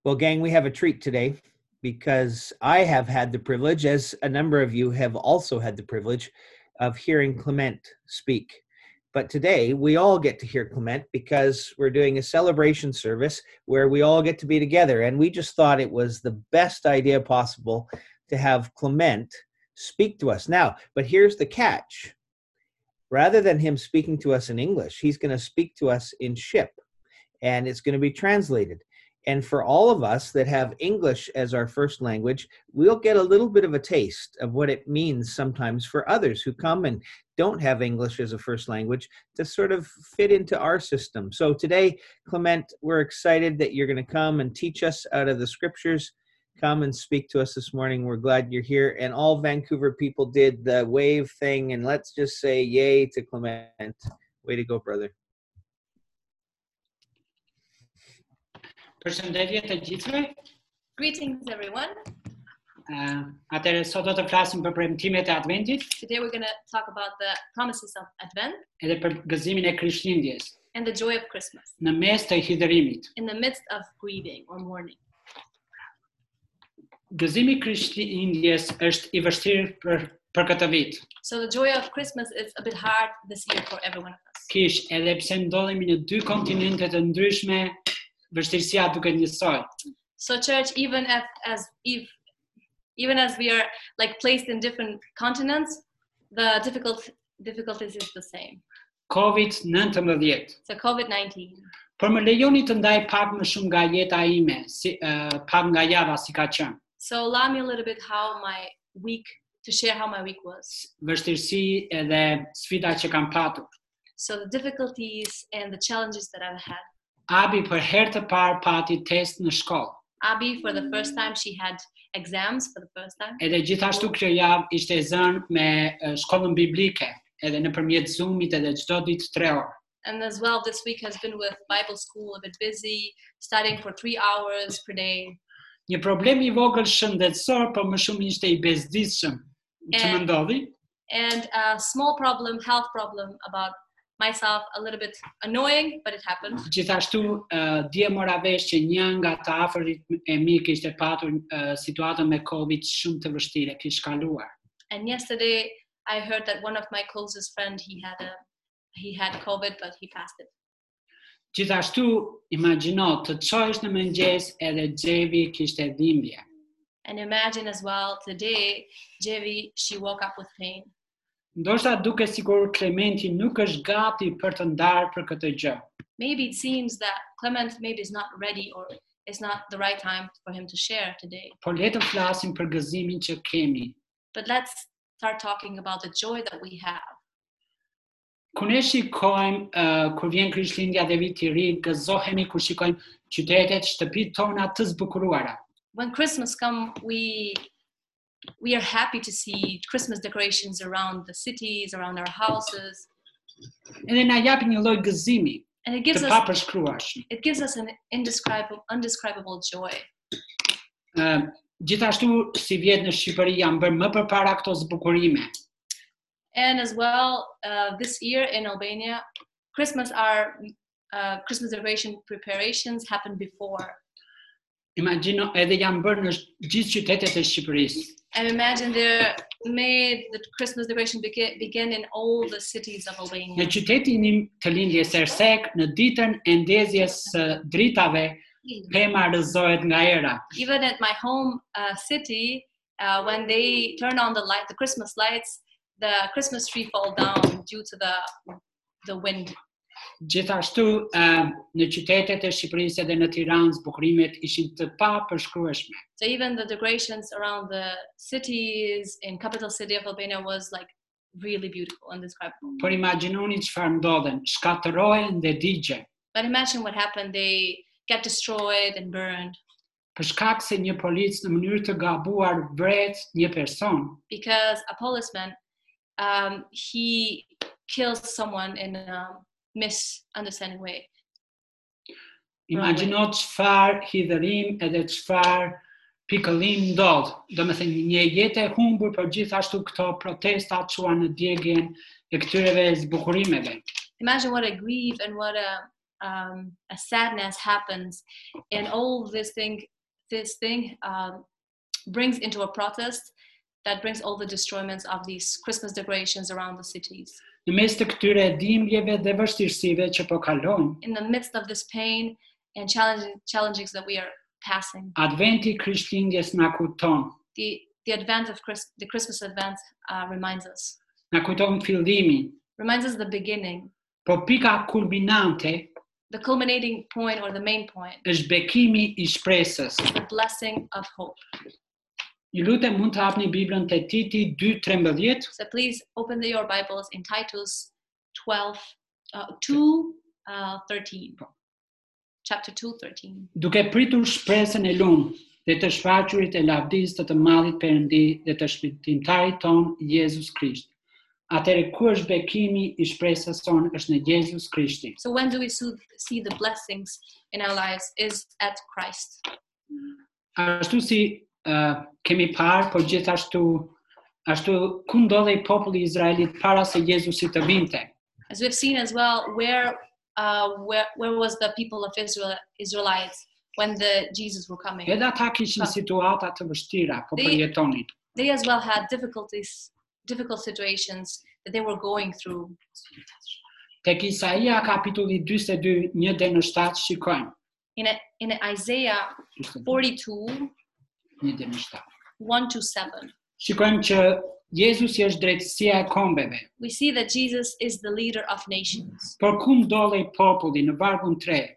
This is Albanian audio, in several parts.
Well, gang, we have a treat today because I have had the privilege, as a number of you have also had the privilege, of hearing Clement speak. But today we all get to hear Clement because we're doing a celebration service where we all get to be together. And we just thought it was the best idea possible to have Clement speak to us. Now, but here's the catch. Rather than him speaking to us in English, he's going to speak to us in Ship, and it's going to be translated. And for all of us that have English as our first language, we'll get a little bit of a taste of what it means sometimes for others who come and don't have English as a first language to sort of fit into our system. So today, Clement, we're excited that you're going to come and teach us out of the scriptures. Come and speak to us this morning. We're glad you're here. And all Vancouver people did the wave thing. And let's just say yay to Clement. Way to go, brother. Përshëndetje të gjithëve. Greetings, everyone. Atëherë sot do të flasim për premtimet e Adventit. Today we're going to talk about the promises of Advent Edhe për gëzimin e Krishtlindjes. and the joy of Christmas Në mes të hidhërimit. in the midst of grieving or mourning. Gëzimi i Krishtlindjes është i vështirë për këtë vit. So the joy of Christmas is a bit hard this year for every one of us. Kish, edhe pse ndodhemi në dy kontinente të ndryshme, vështirësia duket njësoj. So church, even as we are like placed in different continents, the difficulties is the same. COVID-19. So COVID-19. Por më lejoni të ndaj pak më shumë nga jeta ime, pak nga java si ka qenë. So allow me a little bit to share how my week was. Vështirësi edhe sfida që kam patur. So the difficulties and the challenges that I've had. Abi për herë të parë pati test në shkollë. Abi, for the first time, she had exams for the first time. Edhe gjithashtu kjo javë ishte e zënë me shkollën biblike, edhe nëpërmjet Zoomit edhe çdo ditë 3 orë. And as well, this week has been with Bible school, a bit busy, studying for 3 hours per day. Një problem I vogël shëndetësor, por më shumë ishte I bezdisshëm që më ndodhi. And a small problem, health problem about myself, a little bit annoying, but it happened. Gjithashtu, dje mora vesh që një nga të afërit e mi kishte patur situatën me COVID shumë të vështirë, kishte kaluar. And yesterday, I heard that one of my closest friend, he had COVID, but he passed it. Gjithashtu, imagjino të çohesh në mëngjes edhe Xhevi kishte dhimbje. And imagine as well, today, Jevi, she woke up with pain. Ndoshta duket sikur Clementi nuk është gati për të ndarë për këtë gjë. Maybe it seems that Clement maybe is not ready or it's not the right time for him to share today. Por le të flasim për gëzimin që kemi. But let's start talking about the joy that we have. Kur ne shikojmë kur vjen Krishtlindja dhe viti I ri, gëzohemi kur shikojmë qytetet, shtëpitë tona të zbukuruara. When Christmas comes, we are happy to see Christmas decorations around the cities, around our houses. Edhe na japi një lloj gëzimi. And it gives us an indescribable joy. Gjithashtu si vjet në Shqipëri janë bërë më përpara këto zbukurime. And as well, this year in Albania, Christmas decoration preparations happened before. Imagjino edhe janë bërë në gjithë qytetet e Shqipërisë. And imagine they made the Christmas decoration begin in all the cities of Albania. Në qytetin im të lindjes Ersek, në ditën e ndezjes së dritave, pema rrëzohet nga era. Even at my home city, when they turn on the Christmas lights, the Christmas tree fall down due to the wind. Gjithashtu në qytetet e Shqipërisë edhe në Tiranë zbukurimet ishin të papërshkrueshme. So even the decorations around the cities in capital city of Albania was like really beautiful and indescribable. Por imagjinoni çfarë ndodhen, shkatërohen dhe digjen. But imagine what happened, they get destroyed and burned. Për shkak se një polic në mënyrë të gabuar vret një person. Because a policeman he kills someone in a misunderstanding way. Imagjino çfarë hidhërim edhe çfarë pikëllim ndodh. Domethënë një jetë e humbur, por gjithashtu këto protesta çuan në djegjen e këtyreve zbukurimeve. Imagine what a grief and what a sadness happens, and all this thing this thing brings into a protest that brings all the destroyments of these Christmas decorations around the cities. Në mes të këtyre dhimbjeve dhe vështirësive që po kalojmë, In the midst of this pain and challenges that we are passing, Adventi i Krishtlindjes na kujton, the advent of the Christmas advent reminds us fillimin, reminds us the beginning, po pika kulminante the culminating point or the main point, është bekimi I shpresës. the blessing of hope. Ju lutem mund të hapni Biblën te Titi 2:13. So please open your Bibles in Titus 2:13. Chapter 2:13. Duke pritur shpresën e lumë dhe të shfaqurit e lavdisë të Madhit Perëndi dhe të shpëtimtarit ton Jezus Krisht. Atëherë ku është bekimi I shpresës son është në Jezus Krishti. So when do we see the blessings in our lives is at Christ. Ashtu si kemi parë, por gjithashtu ku ndodhej populli I Izraelit para se Jezusi të vinte. As we've seen as well, where was the people of Israelites when Jesus were coming? Edhe ata kishin situata të vështira, po përjetonin. They as well had difficult situations that they were going through. Tek Isaia kapitulli 42, 1-7 shikojmë. In Isaiah 42, 1-7. 1-7. Shikojmë që Jezusi është drejtësia e kombeve. We see that Jesus is the leader of nations. Por ku ndodhej populli në vargun 3,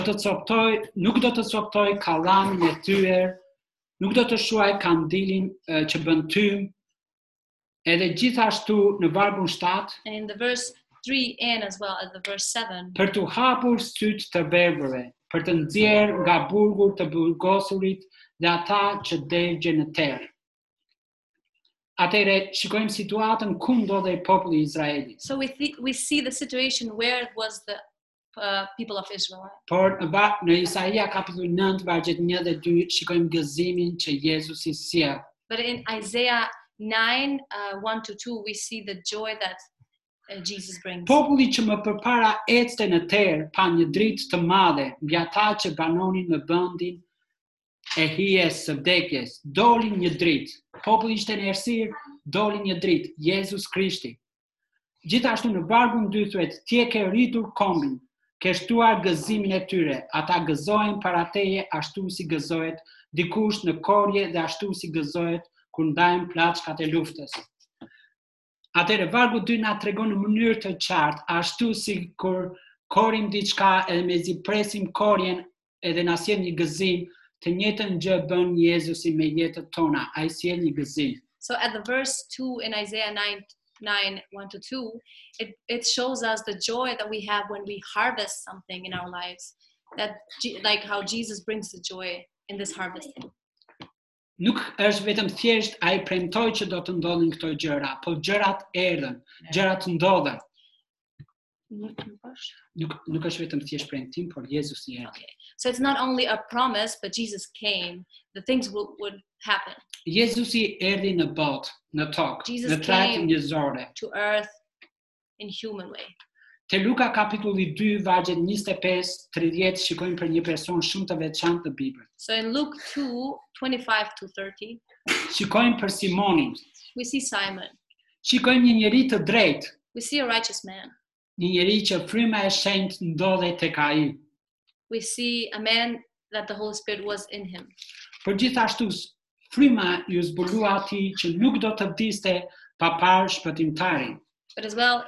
nuk do të coptoj kallamin e tyer, nuk do të shuaj kandilin që bën tym, edhe gjithashtu në vargun 7, And in the verse 3 and as well as the verse 7, për të hapur sytë të verbërve, për të nxjerrë nga burgu të burgosurit dhe ata që dërgjën në terr. Atëherë shikojmë situatën ku ndodhej populli I Izraelit. so we see the situation where it was the people of Israel. Por në Isaia kapitulli 9 vargjet 1 dhe 2 shikojmë gëzimin që Jezusi sjell. But in Isaiah 9, 1-2, we see the joy that Jesus brings. Populli që më përpara ecte në terr pa një dritë të madhe mbi ata që banonin në vendin e hijes së vdekjes, doli një dritë. Populli ishte në errësirë, doli një dritë, Jezus Krishti. Gjithashtu në vargun 2 thuhet, ti e ke rritur kombin, ke shtuar gëzimin e tyre, ata gëzohen para teje ashtu si gëzohet dikush në korje dhe ashtu si gëzohet kur ndahen plaçkat e luftës. Atëherë vargu 2 na tregon në mënyrë të qartë, ashtu si kur korim diçka edhe mezi presim korjen edhe na sjell një gëzim, të njëjtën gjë bën Jezusi me jetën tona, ai sjell një gëzim. So at the verse 2 in Isaiah 9, 1-2, it shows us the joy that we have when we harvest something in our lives. That like how Jesus brings the joy in this harvesting. Nuk është vetëm thjesht ai premtoi që do të ndodhin këto gjëra, po gjërat erdhën, gjërat ndodhen. Nuk është vetëm thjesht premtim, por Jezusi erdhi. Okay. So it's not only a promise, but Jesus came. The things would happen. Jezusi erdhi në botë, në tokë, Jesus në trajtë came njerëzore. to earth in human way. Te Luka kapitulli 2 vargjet 25-30 shikojmë për një person shumë të veçantë të Biblës. So in Luke 2, 25-30, Shikojmë për Simonin. we see Simon. Shikojmë një njeri të drejtë, We see a righteous man. një njeri që fryma e shenjtë ndodhej tek ai. We see a man that the Holy Spirit was in him. Por gjithashtu fryma ju zbulua atij që nuk do të vdiste pa parë shpëtimtarin. But as well,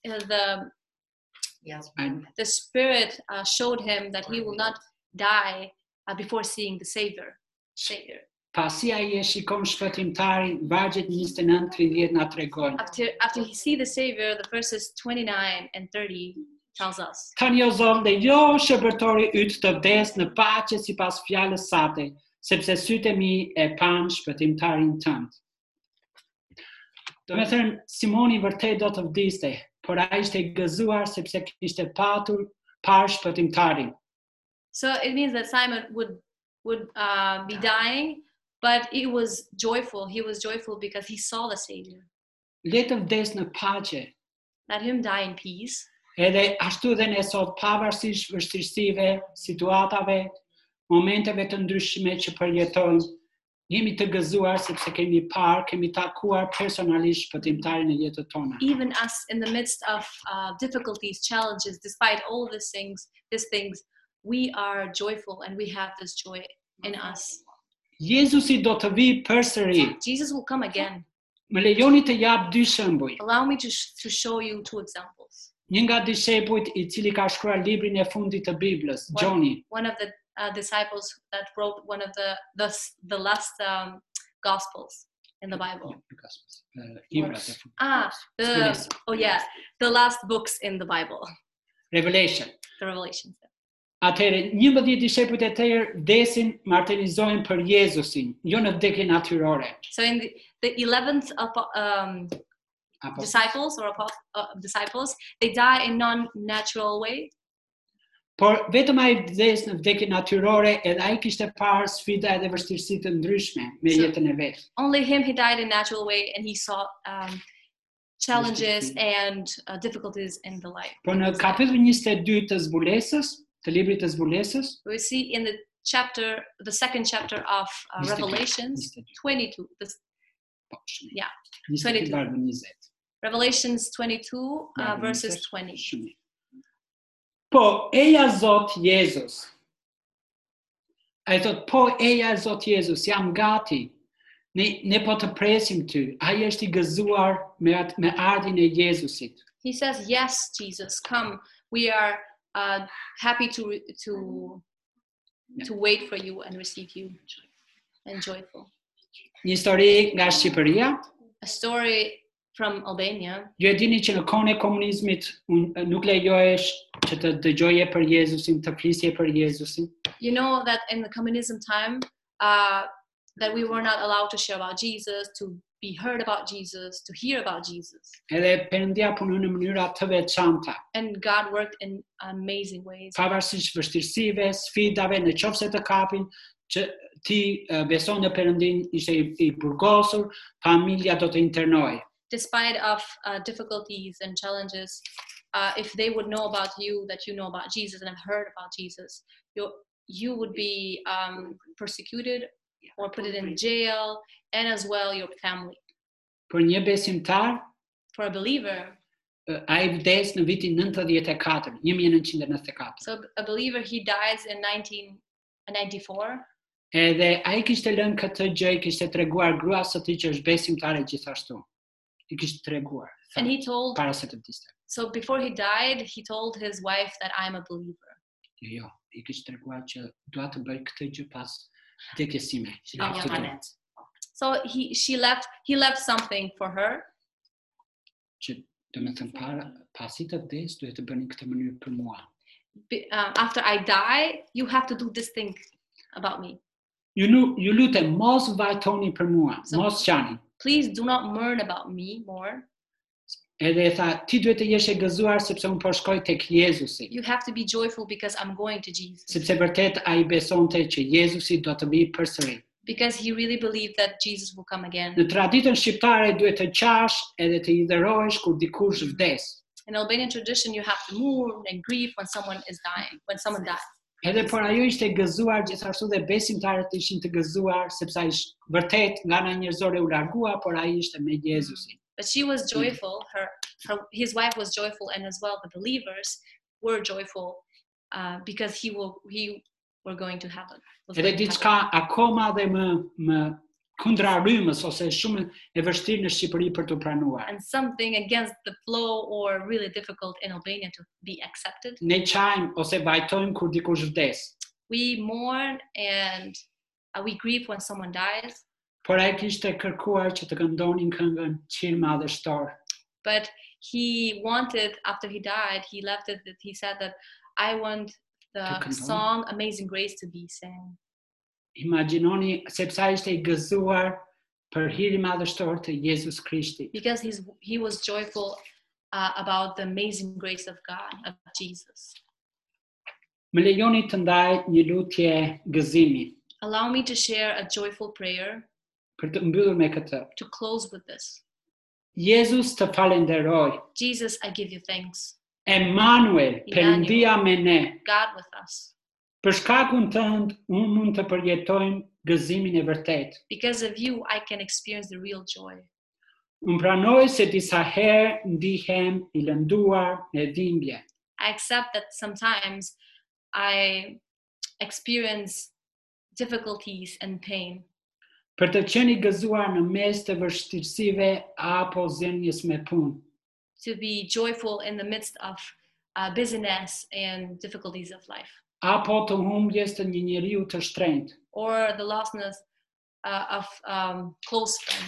the Spirit showed him that he will not die before seeing the Savior. Pasi ai e shikon shpëtimtarin, vargjet 29-30 na tregojnë. After he see the Savior, the verses 29 and 30 tells us. Tani o Zot, lejo shërbëtori yt të vdes në paqe sipas fjalës sate, sepse sytë e mi e pan shpëtimtarin tënd. Do me thënë, Simoni vërtet do të vdiste, por ai ishte I gëzuar sepse kishte parë shpëtimtarin. So it means that Simon would be dying, but he was joyful. He was joyful because he saw the Savior. Le të vdes në paqe. Let him die in peace. Edhe ashtu dhe ne sot pavarësisht vështirësive, situatave, momenteve të ndryshme që përjetojmë, jemi të gëzuar sepse kemi parë, kemi takuar personalisht shpëtimtarin e jetës tona. Even us in the midst of difficulties, challenges, despite all these things, we are joyful and we have this joy in us. Jezusi do të vi përsëri. Jesus will come again. Më lejoni të jap dy shembuj. Allow me to show you two examples. Një nga dishepujt I cili ka shkruar librin e fundit të Biblës, Gjoni. One of the disciples that wrote one of the last Gospels in the Bible. The last books in the Bible. Revelation. The Revelations. Atëherë, 11 dishepujt e tjerë vdesin, martirizohen për Jezusin, jo në vdekje natyrore. So in the 11th disciples disciples, they die in non-natural way. Por vetëm ai vdes në vdekje natyrore, edhe ai kishte parë sfida edhe vështirësi të ndryshme me jetën e vet. Only him, he died in natural way and he saw challenges and difficulties in the life. Por në kapitullin 22 të zbulesës, të librit të zbulesës, we see in the second chapter of Revelations 22. 22. Revelations 22 verses 20. Po eja Zot Jezus. Ai thot, po eja Zot Jezus, jam gati. Ne po të presim ty. Ai është I gëzuar me ardhin e Jezusit. He says, yes, Jesus, come. We are happy to wait for you and receive you and joyful. Një histori nga Shqipëria. A story from Albania. Ju e dini që në kohën e komunizmit nuk lejohesh që të dëgjoje për Jezusin, të flisje për Jezusin. You know that in the communism time that we were not allowed to share about Jesus, to be heard about Jesus, to hear about Jesus. Edhe Perëndia punon në mënyra të veçanta. And God worked in amazing ways. Pavarësisht vështirësive, sfidave, në qoftë se të kapin, që ti beson në Perëndin, ishte I burgosur, familja do të internohej. Despite of difficulties and challenges, if they would know about you, that you know about Jesus and have heard about Jesus, you would be persecuted or put it in jail, and as well your family. Për një besimtar, for a believer, ai vdes në vitin 94, 1994. So a believer, he dies in 1994. Edhe ai kishte lënë këtë gjë, kishte treguar gruas së tij që është besimtare gjithashtu. I kishte treguar. And he told, para se të vdiste. So before he died, he told his wife that I'm a believer. Jo, I kishte treguar që dua të bëj këtë gjë pas vdekjes sime. So he left something for her. Që domethënë pasi të vdes, duhet të bëni këtë mënyrë për mua. After I die, you have to do this thing about me. Ju lutem mos vajtoni për mua, mos qani. Please do not mourn about me more. Edhe tha, ti duhet të jesh I gëzuar sepse unë po shkoj tek Jezusi. You have to be joyful because I'm going to Jesus. Sepse vërtet ai besonte që Jezusi do të vijë përsëri. Because he really believed that Jesus will come again. Në traditën shqiptare duhet të qash edhe të hidherohesh kur dikush vdes. In Albanian tradition, you have to mourn and grieve when someone is dying, when someone dies. Edhe por ajo ishte gëzuar gjithashtu dhe besimtarët ishin të gëzuar sepse ai vërtet nga ana njerëzore u largua, por ai ishte me Jezusin. But she was joyful, his wife was joyful, and as well the believers were joyful because he were going to heaven. Edhe diçka akoma dhe më kundrarymës ose shumë e vështirë në Shqipëri për të pranuar. And something against the flow or really difficult in Albania to be accepted. Ne qajmë ose vajtojmë kur dikush vdes. We mourn and we grieve when someone dies. Por ai kishte kërkuar që të këndonin këngën Qir Madhështor. But he wanted, after he died, he left it that he said that I want the song Amazing Grace to be sang. Imagjinoni sepse ai ishte I gëzuar për hirin madhështor të Jezus Krishtit. Because he was joyful about the amazing grace of God, of Jesus. Më lejoni të ndaj një lutje gëzimi. Allow me to share a joyful prayer. Për të mbyllur me këtë. To close with this. Jezus të falenderoj. Jesus, I give you thanks. Emmanuel, Perëndia me ne. God with us. Për shkakun tënd, unë mund të përjetojmë gëzimin e vërtet. Because of you, I can experience the real joy. Unë pranoj se disa herë ndihem I lënduar me dhimbje. I accept that sometimes I experience difficulties and pain. Për të qenë I gëzuar në mes të vështirësive apo zënjes me punë. To be joyful in the midst of busyness and difficulties of life. Apo të humbjes të një njeriu të shtrenjtë. Or the lostness of close friend.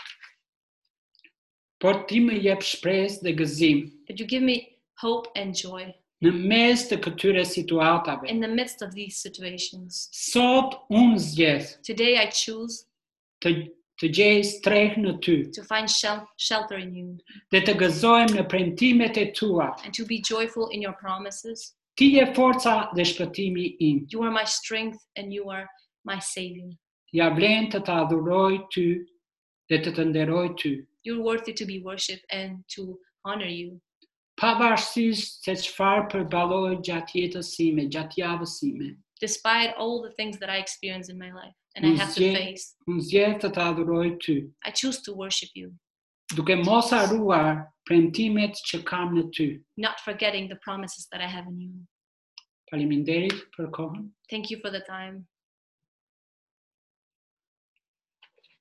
Por ti më jep shpresë dhe gëzim. But you give me hope and joy. Në mes të këtyre situatave. In the midst of these situations. Sot unë zgjedh. Today I choose të gjej strehë në ty. To find shelter in you. Dhe të gëzohem në premtimet e tua. And to be joyful in your promises. Ti je forca dhe shpëtimi im. You are my strength and you are my savior. Ja vlen të adhuroj ty dhe të nderoj ty. You're worthy to be worshipped and to honor you. Pavarësisht se çfarë përballoj gjatë jetës sime, gjatë javës sime. Despite all the things that I experience in my life and I have to face. Unë zgjedh të adhuroj ty. I choose to worship you. Duke mos harruar premtimet që kam në ty. Not forgetting the promises that I have in you. Faleminderit për kohën. Thank you for the time.